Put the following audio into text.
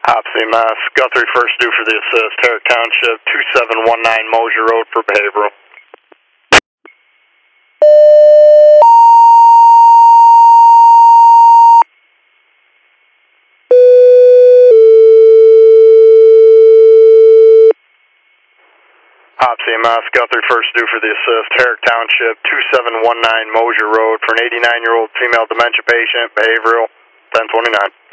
Hop CMS, Guthrie first due for the assist, Herrick Township, 2719 Mosier Road for behavioral. Hop CMS, Guthrie first due for the assist, Herrick Township, 2719 Mosier Road for an 89-year-old female dementia patient, behavioral, 1029.